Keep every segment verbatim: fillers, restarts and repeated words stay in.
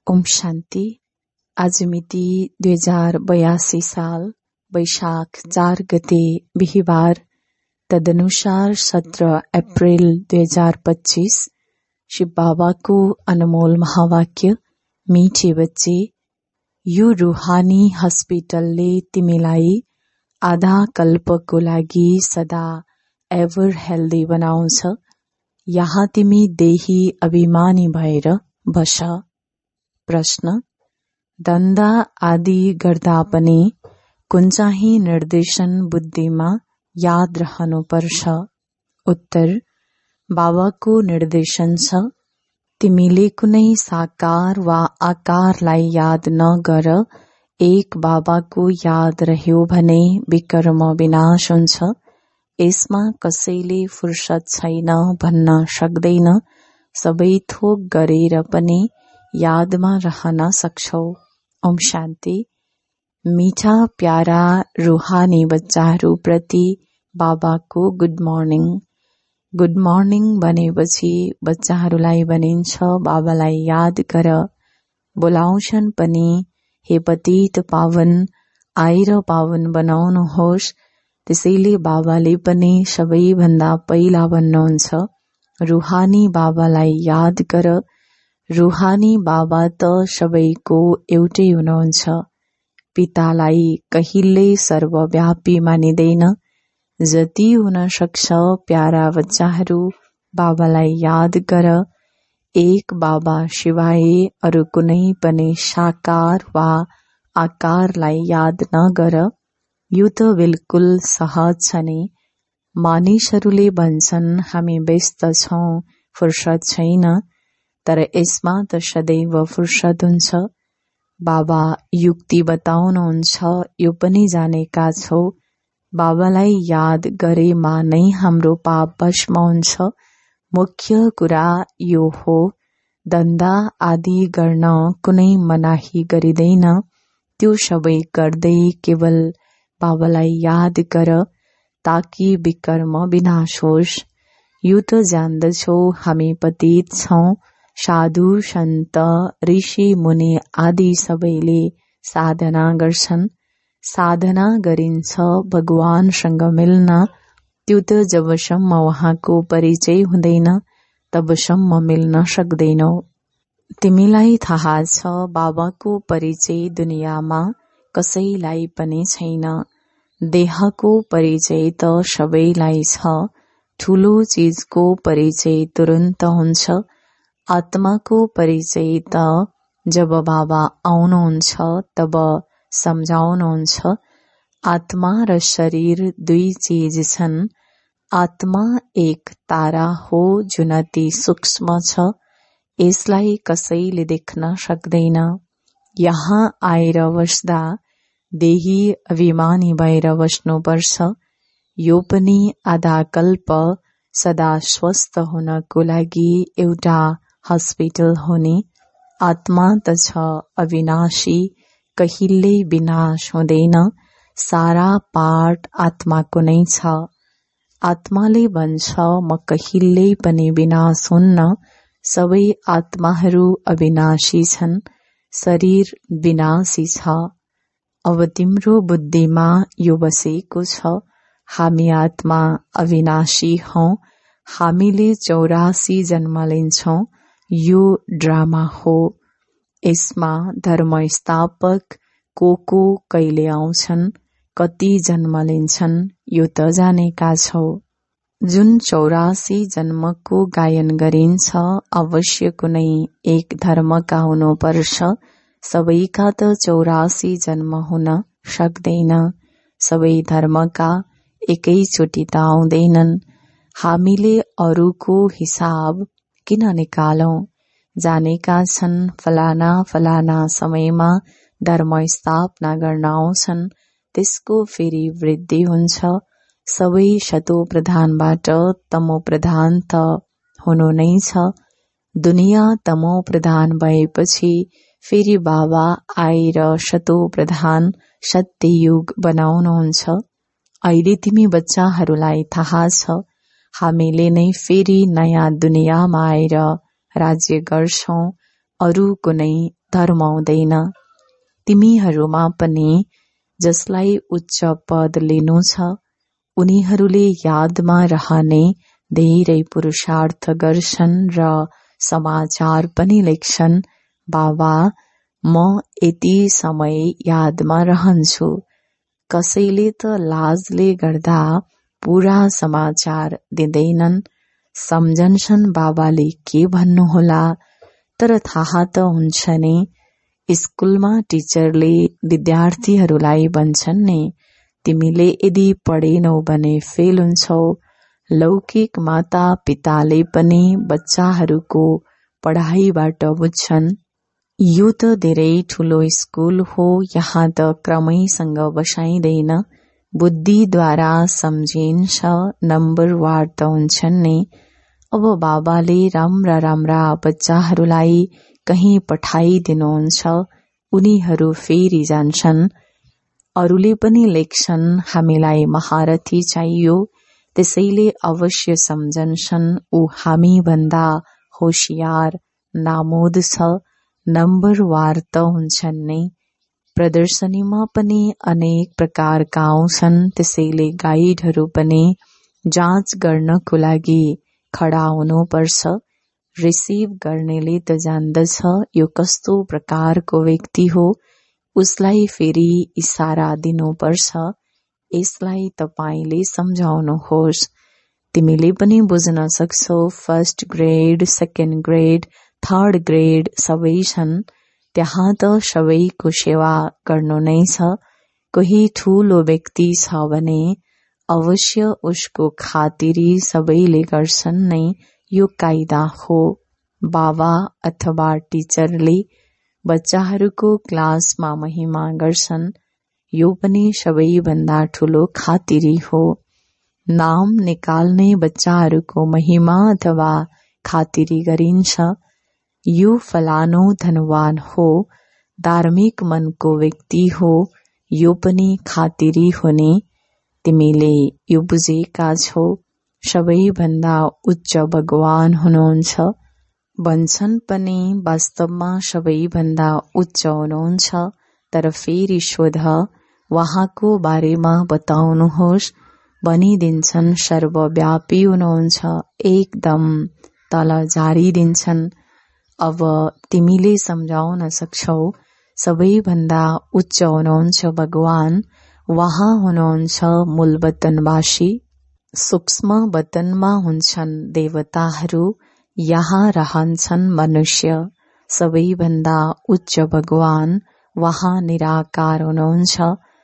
ओम शान्ति। आज मिति दुई हजार बयासी साल वैशाख चार गते बिहिबार, तदनुसार सत्रह अप्रेल दुई हजार पच्चीस। शिव बाबाको अनमोल महावाक्य, मीठे बच्चे, यो रूहानी हस्पिटलले तिमीलाई आधा कल्पको लागि सदा एभर हेल्दी बनाउँछ। यहाँ तिमी देही अभिमानी भएर बस। प्रश्न: धन्दा आदि गर्दा पनि कुन चाहिँ निर्देशन बुद्धिमा याद रहनुपर्छ? उत्तर: बाबाको निर्देशन छ, तिमीले कुनै साकार वा आकारलाई याद नगर। एक बाबाको याद रह्यो भने विकर्म विनाश हुन्छ। यसमा कसैले फुर्सद छैन भन्न सक्दैन। सबै थोक गरेर पनि यादमा रहन सक्छौ। ओम शान्ति। मीठा प्यारा रूहानी बच्चाहरू प्रति बाबाको गुड मर्निङ। गुड मर्निङ भनेपछि बच्चाहरूलाई भनिन्छ बाबालाई याद गर। बोलाउँछन् पनि, हे पतित पावन, आएर पावन बनाउनुहोस्। त्यसैले बाबाले पनि सबैभन्दा पहिला भन्नुहुन्छ, रूहानी बाबालाई याद गर। रूहानी बाबा त सबैको एउटै हुनुहुन्छ। पितालाई कहिल्यै सर्वव्यापी मानिँदैन। जति हुन सक्छ प्यारा बच्चाहरू बाबालाई याद गर। एक बाबा सिवाय अरू कुनै पनि साकार वा आकारलाई याद नगर। यो त बिल्कुल सहज छ नि। मानिसहरूले भन्छन् हामी व्यस्त छौं, फुर्सद छैन, तर यसमा त सदैव फुर्सद हुन्छ। बाबा युक्ति बताउनुहुन्छ, यो पनि जानेका छौ, बाबालाई याद गरेमा नै हाम्रो पाप भस्म हुन्छ। मुख्य कुरा यो हो, धन्दा आदि गर्न कुनै मनाही गरिँदैन। त्यो सबै गर्दै केवल बाबालाई याद गर, ताकि विकर्म विनाश होस्। यो त जान्दछौ हामी पतित छौं। साधु सन्त ऋषि मुनि आदि सबैले साधना गर्छन्। साधना गरिन्छ भगवानसँग मिल्न। त्यो त जबसम्म उहाँको परिचय हुँदैन तबसम्म मिल्न सक्दैनौ। तिमीलाई थाहा छ बाबाको परिचय दुनियाँमा कसैलाई पनि छैन। देहको परिचय त सबैलाई छ। ठूलो चीजको परिचय तुरुन्त हुन्छ। आत्माको परिचय त जब बाबा आउनुहुन्छ तब सम्झाउनुहुन्छ। आत्मा र शरीर दुई चीज छन्। आत्मा एक तारा हो जुन अति सूक्ष्म छ। यसलाई कसैले देख्न सक्दैन। यहाँ आएर बस्दा देही अभिमानी भएर बस्नुपर्छ। यो पनि आधा कल्प सदा स्वस्थ हुनको लागि एउटा हस्पिटल हो नि। आत्मा त छ अविनाशी, कहिल्यै विनाश हुँदैन। सारा पाठ आत्माको नै छ। आत्माले भन्छ म कहिल्यै पनि विनाश हुन्न। सबै आत्माहरू अविनाशी छन्। शरीर विनाशी छ। अब तिम्रो बुद्धिमा यो बसेको छ, हामी आत्मा अविनाशी हौ। हामीले चौरासी जन्म लिन्छौं। यो ड्रामा हो। यसमा धर्म स्थापक को को कहिले आउँछन्, कति जन्म लिन्छन्, यो त जानेका छौ। जुन चौरासी जन्मको गायन गरिन्छ अवश्य कुनै एक धर्मका हुनुपर्छ। सबैका त चौरासी जन्म हुन सक्दैन। सबै धर्मका एकैचोटि त आउँदैनन्। हामीले अरूको हिसाब किन निकालौं? जानेका छन् फलाना फलाना समयमा धर्म स्थापना गर्न आउँछन्। त्यसको फेरि वृद्धि हुन्छ। सबै शतो प्रधानबाट तमो प्रधान त हुनु नै छ। दुनियाँ तमो प्रधान भएपछि फेरि बाबा आएर शतो प्रधान सत्ययुग बनाउनुहुन्छ। अहिले तिमी बच्चाहरूलाई थाहा छ हामीले नै फेरि नयाँ दुनियाँमा आएर राज्य गर्छौं। अरू कुनै धर्माउँदैन। तिमीहरूमा पनि जसलाई उच्च पद लिनु छ उनीहरूले यादमा रहने धेरै पुरुषार्थ गर्छन् र समाचार पनि लेख्छन्, बाबा म यति समय यादमा रहन्छु। कसैले त लाजले गर्दा पूरा समाचार दिँदैनन्, सम्झन्छन् बाबाले के भन्नुहोला। तर थाहा त हुन्छ नि, स्कुलमा टिचरले विद्यार्थीहरूलाई भन्छन् नि, तिमीले यदि पढेनौ भने फेल हुन्छौ। लौकिक माता पिताले पनि बच्चाहरूको पढाइबाट बुझ्छन्। यो त धेरै ठुलो स्कुल हो, यहाँ त क्रमैसँग बसाइँदैन, बुद्धिद्वारा सम्झिन्छ, नम्बरवार त हुन्छन् नि। अब बाबाले राम्रा राम्रा बच्चाहरूलाई कहीँ पठाइदिनुहुन्छ, उनीहरू फेरि जान्छन्। अरूले पनि लेख्छन् हामीलाई महारथी चाहियो, त्यसैले अवश्य सम्झन्छन् ऊ हामी भन्दा होशियार नामोद छ, नम्बरवार त हुन्छन् नै। प्रदर्शनीमा पनि अनेक प्रकारका आउँछन्, त्यसैले गाइडहरू पनि जाँच गर्नको लागि खडा हुनुपर्छ। रिसिभ गर्नेले त जान्दछ यो कस्तो प्रकारको व्यक्ति हो, उसलाई फेरि इशारा दिनुपर्छ, यसलाई तपाईले सम्झाउनुहोस्। तिमीले पनि बुझ्न सक्छौ, first grade, second grade, third grade सबै छन्, त्यहाँ त सबैको सेवा गर्नु नै छ। कोही ठूलो व्यक्ति छ भने अवश्य उसको खातिरी सबैले गर्छन् नै, यो कायदा हो। बाबा अथवा टिचरले बच्चाहरूको क्लासमा महिमा गर्छन्, यो पनि सबैभन्दा ठूलो खातिरी हो। नाम निकाल्ने बच्चाहरूको महिमा अथवा खातिरी गरिन्छ। यो फलानो धनवान हो, धार्मिक मनको व्यक्ति हो, यो पनि खातिरी हुने। तिमीले यो बुझेका छौ, सबैभन्दा उच्च भगवान हुनुहुन्छ। भन्छन् पनि वास्तवमा सबैभन्दा उच्च हुनुहुन्छ, तर फेरि सोध उहाँको बारेमा बताउनुहोस्, भनिदिन्छन् सर्वव्यापी हुनुहुन्छ, एकदम तल झारिदिन्छन्। अब तिमीले सम्झाउन सक्छौ, सबैभन्दा उच्च हुनुहुन्छ भगवान, वहाँ हुनुहुन्छ मूल वतनवासी। सूक्ष्म वतनमा हुन्छन् देवताहरू, यहाँ रहन्छन् मनुष्य। सबैभन्दा उच्च भगवान वहाँ निराकार हुनुहुन्छ।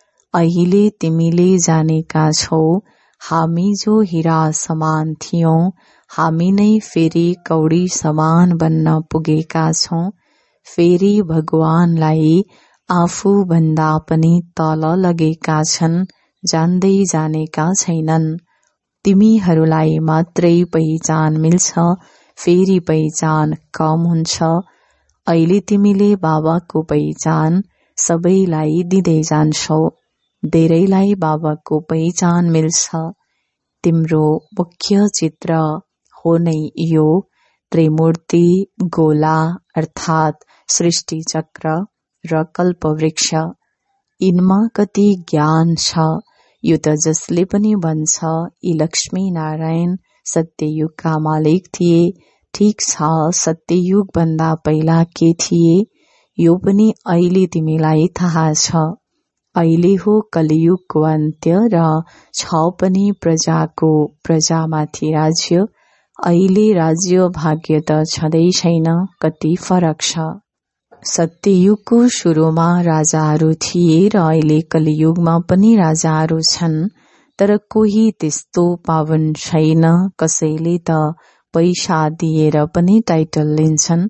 अहिले तिमीले जानेका छौ, हामी जो हिरा समान थियौं, हामी नै फेरि कौडी समान बन्न पुगेका छौं। फेरि भगवानलाई आफू भन्दा पनि तल लगेका छन्, जान्दै जानेका छैनन्। तिमीहरूलाई मात्रै पहिचान मिल्छ, फेरि पहिचान कम हुन्छ। अहिले तिमीले बाबाको पहिचान सबैलाई दिँदै जान्छौ, धेरैलाई बाबाको पहिचान मिल्छ। तिम्रो मुख्य चित्र हो नै यो त्रिमूर्ति, गोला अर्थात् सृष्टि चक्र र कल्पवृक्ष। यिनमा कति ज्ञान छ, यो त जसले पनि भन्छ यी लक्ष्मी नारायण सत्ययुगका मालिक थिए। ठीक छ, सत्ययुग भन्दा पहिला के थिए यो पनि अहिले तिमीलाई थाहा छ। अहिले हो कलियुगको अन्त्य र छ पनि प्रजाको प्रजामाथि राज्य। अहिले राज्य भाग्य त छँदै छैन, कति फरक छ। सत्ययुगको सुरुमा राजाहरू थिए र अहिले कलियुगमा पनि राजाहरू छन्, तर कोही त्यस्तो पावन छैन। कसैले त पैसा दिएर पनि टाइटल लिन्छन्।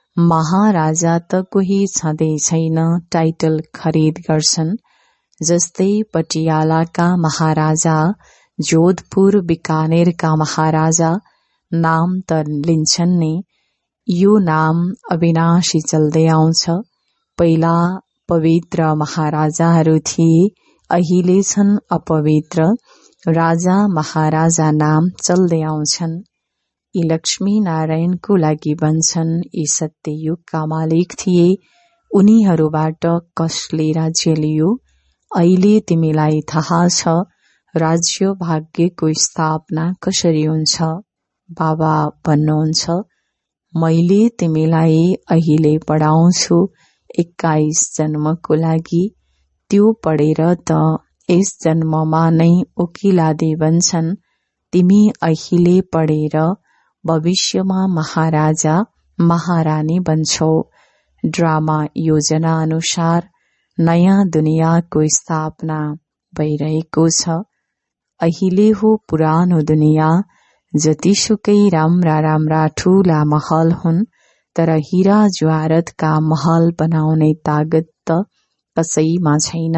महाराजा त कोही छँदै छैन, टाइटल खरिद गर्छन्। जस्तै पटियालाका महाराजा, जोधपुर बिकानेरका महाराजा, नाम त लिन्छन् नि। यो नाम अविनाशी चल्दै आउँछ। पहिला पवित्र महाराजाहरू थिए, अहिले छन् अपवित्र। राजा महाराजा नाम चल्दै आउँछन्। यी लक्ष्मी नारायणको लागि भन्छन् यी सत्ययुगका मालिक थिए। उनीहरूबाट कसले राज्य लियो? अहिले तिमीलाई थाहा छ राज्य भाग्यको स्थापना कसरी हुन्छ। बाबा भन्नुहुन्छ, मैले तिमीलाई अहिले पढाउँछु एक्काइस जन्मको लागि। त्यो पढेर त यस जन्ममा नै ओकिलादी बन्छन्। तिमी अहिले पढेर भविष्यमा महाराजा महारानी बन्छौ। ड्रामा योजना अनुसार नयाँ दुनियाँको स्थापना भइरहेको छ। अहिले हो पुरानो दुनियाँ। जतिसुकै राम्रा राम्रा ठूला महल हुन्, तर हीरा ज्वारतका महल बनाउने तागत त कसैमा छैन।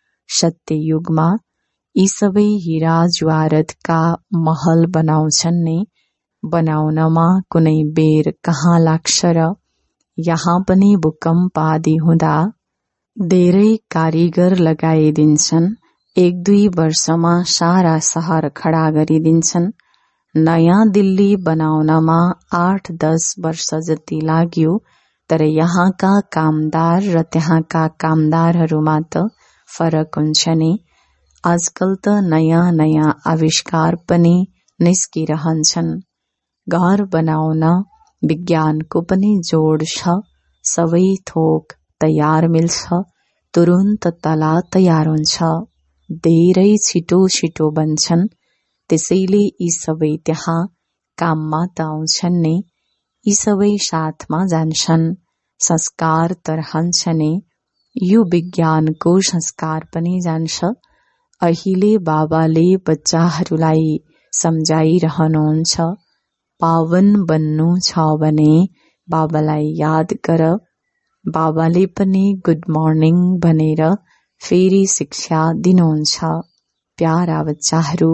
सत्य युगमा यी सबै हीरा ज्वारतका महल बनाउँछन् नि, बनाउनमा कुनै बेर कहाँ लाग्छ र? यहाँ पनि भूकम्प आदि हुँदा धेरै कारिगर लगाइदिन्छन्। एक दुई वर्षमा सारा शहर खडा गरिदिन्छन्। नयाँ दिल्ली बनाउनमा आठ दस वर्ष जति लाग्यो, तर यहाँका कामदार र त्यहाँका कामदारहरूमा त फरक हुन्छ नि। आजकल त नयाँ नयाँ आविष्कार पनि निस्किरहन्छन्। घर बनाउन विज्ञानको पनि जोड छ। सबै थोक तयार मिल्छ, तुरुन्त तला तयार हुन्छ, धेरै छिटो छिटो बन्छन्। त्यसैले यी सबै त्यहाँ काममा त आउँछन् नि। यी सबै साथमा जान्छन्। संस्कार त रहन्छ नि। यो विज्ञानको संस्कार पनि जान्छ। अहिले बाबाले बच्चाहरूलाई सम्झाइरहनुहुन्छ, पावन बन्नु छ भने बाबालाई याद गर। बाबाले पनि गुड मर्निङ भनेर फेरि शिक्षा दिनुहुन्छ। प्यारा बच्चाहरू,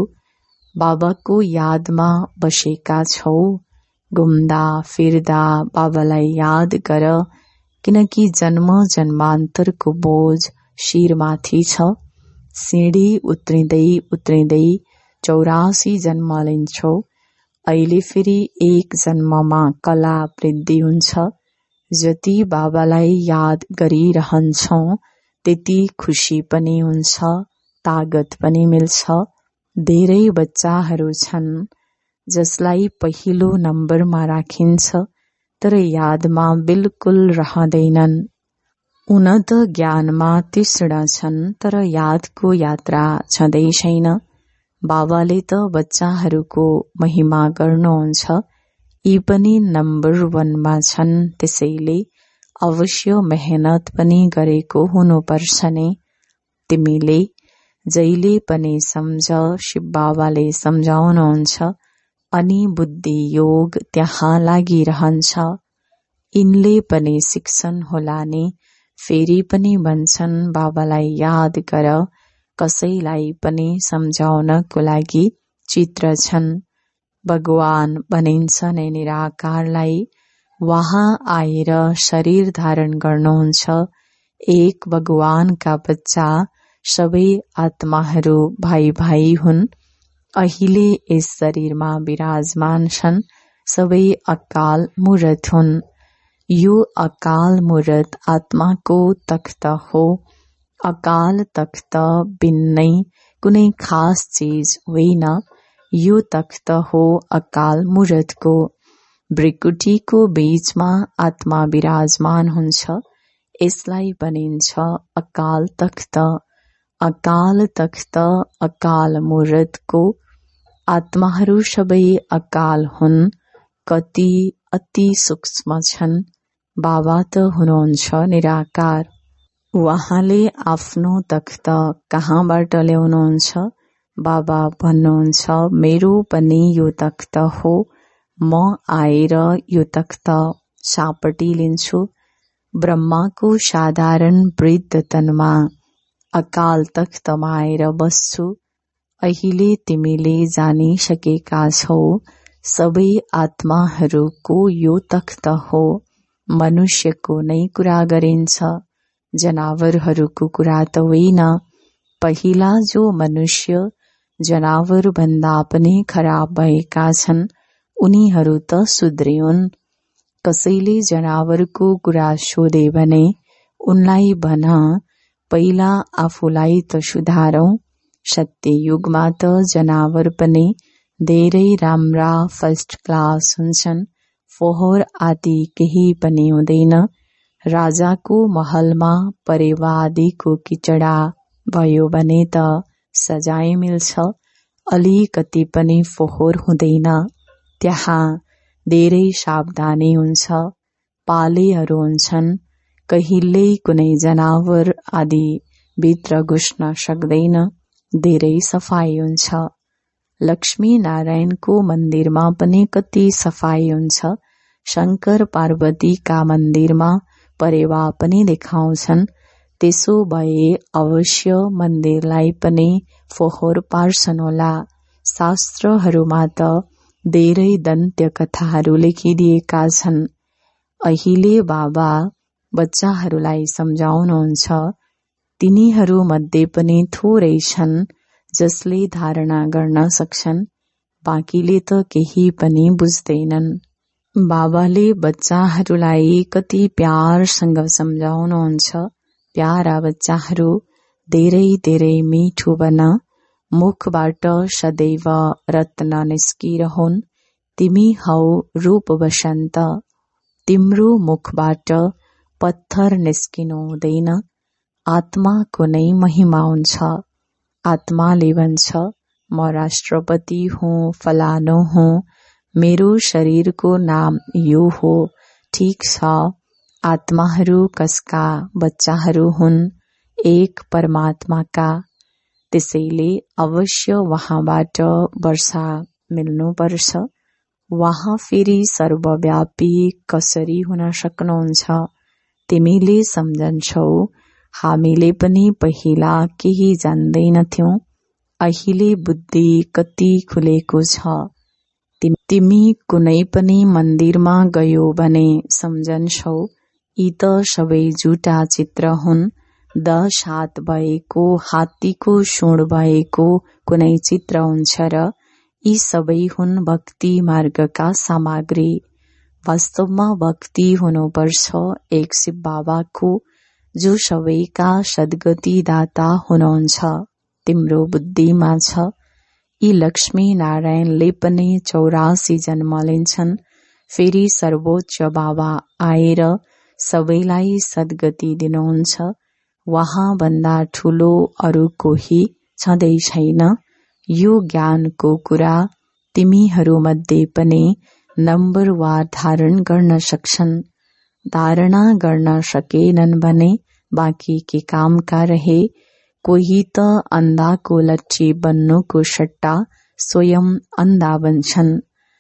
बाबाको यादमा बसेका छौ। घुम्दा फिर्दा बाबालाई याद गर, किनकि जन्म जन्मान्तरको बोझ शिरमाथि छ। सिँढी उत्रिँदै उत्रिँदै चौरासी जन्म लिन्छौ। अहिले फेरि एक जन्ममा कला वृद्धि हुन्छ। जति बाबालाई याद गरिरहन्छौं त्यति खुसी पनि हुन्छ, तागत पनि मिल्छ। धेरै बच्चाहरू छन् जसलाई पहिलो नम्बरमा राखिन्छ, तर यादमा बिल्कुल रहँदैनन्। उन त ज्ञानमा तीक्ष्ण छन्, तर यादको यात्रा छँदै छैन। बाबाले त बच्चाहरूको महिमा गर्नुहुन्छ। यी पनि नम्बर वानमा छन्, त्यसैले अवश्य मेहनत पनि गरेको हुनुपर्छ नि। तिमीले जहिले पनि सम्झ, शिव बाबाले सम्झाउनुहुन्छ, अनि बुद्धि योग त्यहाँ लागिरहन्छ। यिनले पनि सिक्छन् होला नि। फेरि पनि भन्छन्, बाबालाई याद गर। कसैलाई पनि सम्झाउनको लागि चित्र छन्। भगवान भनिन्छ नै निराकारलाई। वहाँ आएर शरीर धारण गर्नुहुन्छ। एक भगवानका बच्चा सबै आत्माहरू भाइ भाइ हुन्। अहिले यस शरीरमा विराजमान छन्। सबै अकाल मूर्त हुन्। यो अकाल मूर्त आत्माको तख्त हो। अकाल तख्त भिन्नै कुनै खास चीज होइन। यो तख्त हो अकाल मूर्तको। भृकुटीको बीचमा आत्मा विराजमान हुन्छ। यसलाई भनिन्छ अकाल तख्त। अकाल तख्त अकाल मूर्तको। आत्माहरू सबै अकाल हुन्। कति अति सूक्ष्म छन्। बाबा त हुनुहुन्छ निराकार। उहाँले आफ्नो तख्त कहाँबाट ल्याउनुहुन्छ? बाबा भन्नुहुन्छ, मेरो पनि यो तख्त हो। म आएर यो तख्त सापटी लिन्छु। ब्रह्माको साधारण वृद्ध तनमा अकाल तख्तमा आएर बस्छु। अहिले तिमीले जानिसकेका छौ, सबै आत्माहरूको यो तख्त हो। मनुष्यको नै कुरा गरिन्छ, जनावरहरूको कुरा त होइन। पहिला जो मनुष्य जनावर भन्दा पनि खराब भएका छन्, उनीहरू त सुध्रिउन्। कसैले जनावरको कुरा सोधे भने उनलाई भन, पहिला आफूलाई त सुधारौं। सत्य युगमा त जनावर पनि धेरै राम्रा फर्स्ट क्लास हुन्छन्। फोहोर आदि केही पनि हुँदैन। राजाको महलमा परेवा आदिको किचडा भयो भने त सजाय मिल्छ। अलिकति पनि फोहोर हुँदैन। त्यहाँ धेरै सावधानी हुन्छ। पालेहरू हुन्छन्। कहिल्यै कुनै जनावर आदि भित्र घुस्न सक्दैन। धेरै सफाई हुन्छ। लक्ष्मी नारायणको मन्दिरमा पनि कति सफाई हुन्छ। शंकर पार्वतीका मन्दिरमा परेवा पनि देखाउँछन्। त्यसो भए अवश्य मन्दिरलाई पनि फोहोर पार्छन् होला। शास्त्रहरूमा त धेरै दन्त्य कथाहरू लेखिदिएका छन्। अहिले बाबा बच्चाहरूलाई सम्झाउनुहुन्छ। तिनीहरू मध्ये पनि थोरै छन् जसले धारणा गर्न सक्छन्। बाँकीले त केही पनि बुझ्दैनन्। बाबाले बच्चाहरूलाई कति प्यारसँग सम्झाउनुहुन्छ। प्यारा बच्चाहरू, धेरै धेरै मिठो बन। मुखबाट सदैव रत्न निस्किरहन्। तिमी हौ रूप बसन्त। तिम्रो मुखबाट पत्थर निस्किनु हुँदैन। आत्माको नै महिमा हुन्छ। आत्माले भन्छ, म राष्ट्रपति हुँ, फलानो हुँ, मेरो शरीरको नाम यो हो। ठीक छ, आत्माहरू कसका बच्चाहरू हुन्? एक परमात्माका। त्यसैले अवश्य वहाँबाट वर्षा मिल्नुपर्छ। वहाँ फेरि सर्वव्यापी कसरी हुन सक्नुहुन्छ? तिमीले सम्झन्छौ, हामीले पनि पहिला केही जान्दैनथ्यौं। अहिले बुद्धि कति खुलेको छ। तिमी कुनै पनि मन्दिरमा गयो भने सम्झन्छौ, यी त सबै झुटा चित्र हुन्। दश हात भएको, हात्तीको सुँड भएको कुनै चित्र हुन्छ र? यी सबै हुन् भक्ति मार्गका सामग्री। वास्तवमा भक्ति हुनुपर्छ एक शिव बाबाको, जो सबैका सद्गति दाता हुनुहुन्छ। तिम्रो बुद्धिमा छ। यी लक्ष्मी नारायणले पनि चौरासी जन्म लिन्छन्। फेरि सर्वोच्च बाबा आएर सबैलाई सद्गति दिनुहुन्छ। वहाँ भन्दा ठूलो अरू कोही छँदै छैन। यो ज्ञानको कुरा तिमीहरू मध्ये पनि नम्बर वार धारण गर्न सक्छन्। धारणा गर्न सकेनन् भने बाँकी के कामका रहे? कोही त अन्धाको लट्ठी बन्नुको सट्टा स्वयं अन्धा बन्छन्।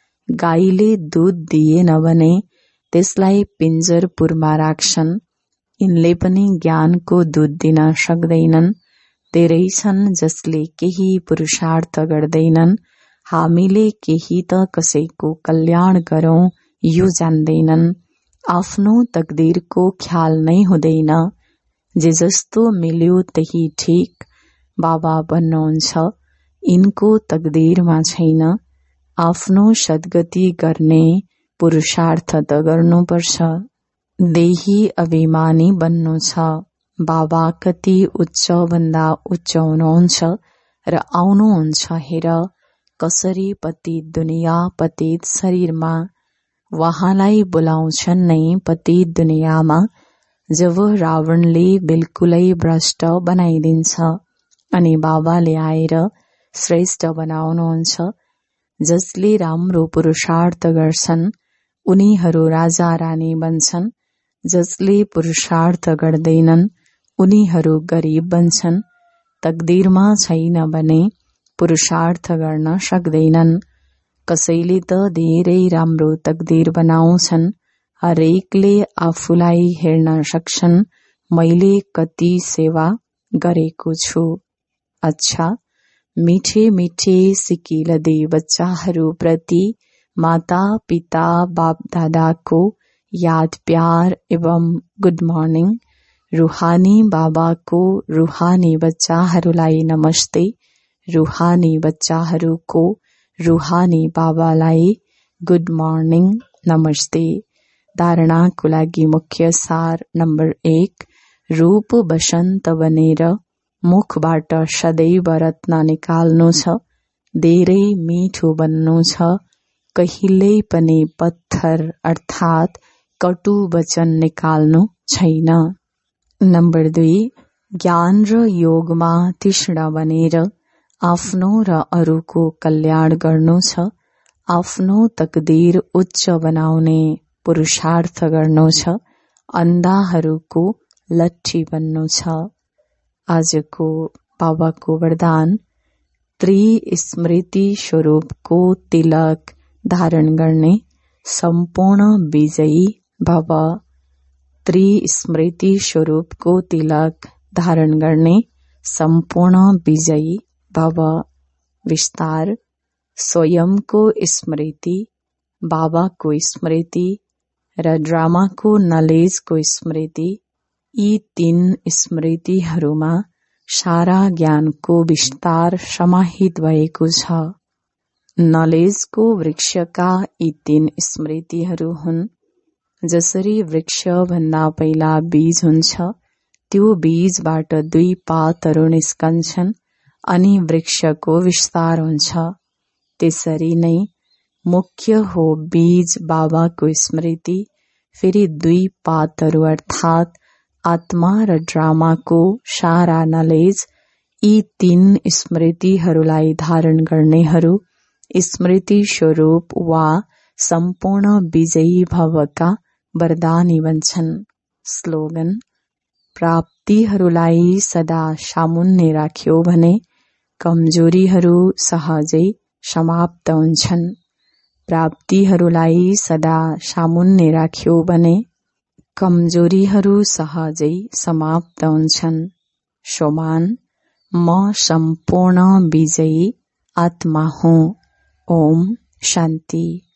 गाईले दूध दिएन भने त्यसलाई पिञ्जरपुरमा राख्छन्। यिनले पनि ज्ञानको दूध दिन सक्दैनन्। धेरै छन् जसले केही पुरुषार्थ गर्दैनन्। हामीले केही त कसैको कल्याण गरौं यो जान्दैनन्। आफ्नो तकदीरको ख्याल नै हुँदैन। जे जस्तो मिल्यो त्यही ठीक। बाबा भन्नुहुन्छ, यिनको तकदीरमा छैन। आफ्नो सद्गति गर्ने पुरुषार्थ त गर्नुपर्छ। देही अभिमानी बन्नु छ। बाबा कति उच्च भन्दा उच्च हुनुहुन्छ र आउनुहुन्छ हेर कसरी पतित दुनिया पतित शरीरमा। वहाँलाई बोलाउँछन् नै पतित दुनियाँमा। जब रावणले बिल्कुलै भ्रष्ट बनाइदिन्छ अनि बाबाले आएर श्रेष्ठ बनाउनुहुन्छ। जसले राम्रो पुरुषार्थ गर्छन् उनीहरू राजा रानी बन्छन्। जसले पुरुषार्थ गर्दैनन् उनीहरू गरिब बन्छन्। तकदीरमा छैन भने पुरुषार्थ गर्न सक्दैनन्। कसैले त धेरै राम्रो तकदीर बनाउँछन्। हरेकले आफूलाई हेर्न सक्छन्, मैले कति सेवा गरेको छु। अच्छा, मिठे मिठे सिकिलदे बच्चाहरू प्रति माता पिता बाप दादाको याद प्यार एवं गुड मर्निङ। रूहानी बाबाको रूहानी बच्चाहरूलाई नमस्ते। रूहानी बच्चाहरूको रूहानी बाबालाई गुड मर्निङ नमस्ते। धारणाको लागि मुख्य सार नम्बर एक, रूप बसन्त बनेर मुखबाट सदैव रत्न निकाल्नु छ। धेरै मिठो बन्नु छ, कहिल्यै पनि पत्थर अर्थात् कटु वचन निकाल्नु छैन। नम्बर दुई, ज्ञान र योगमा तीक्ष्ण बनेर आफ्नो र अरूको कल्याण गर्नु छ। आफ्नो तकदीर उच्च बनाउने पुरुषार्थ गर्नु छ। अन्धाहरूको लट्ठी बन्नु छ। आजको बाबाको वरदान, त्रिस्मृति स्वरूपको तिलक धारण गर्ने सम्पूर्ण विजयी भव। त्रिस्मृति स्वरूपको तिलक धारण गर्ने सम्पूर्ण विजयी भव। विस्तार, स्वयंको स्मृति, बाबाको स्मृति र ड्रामाको नलेजको स्मृति, यी तीन स्मृतिहरूमा सारा ज्ञानको विस्तार समाहित भएको छ। नलेजको वृक्षका यी तीन स्मृतिहरू हुन्। जसरी वृक्ष भन्दा पहिला बीज हुन्छ, त्यो बीजबाट दुई पातहरू निस्कन्छन् अनि वृक्षको विस्तार हुन्छ। त्यसरी नै मुख्य हो बीज बाबाको स्मृति, फेरि दुई पातहरू अर्थात् आत्मा र ड्रामाको सारा नलेज। यी तीन स्मृतिहरूलाई धारण गर्नेहरू स्मृति स्वरूप वा सम्पूर्ण विजयी भवका वरदानी बन्छन्। स्लोगन, प्राप्तिहरूलाई सदा सामुन्ने राख्यो भने कमजोरीहरू सहजै समाप्त हुन्छन्। प्राप्तिहरूलाई सदा सामुन्ने राख्यो भने कमजोरीहरू सहजै समाप्त हुन्छन्। सोमान, म सम्पूर्ण विजयी आत्मा हुँ। ओम शान्ति।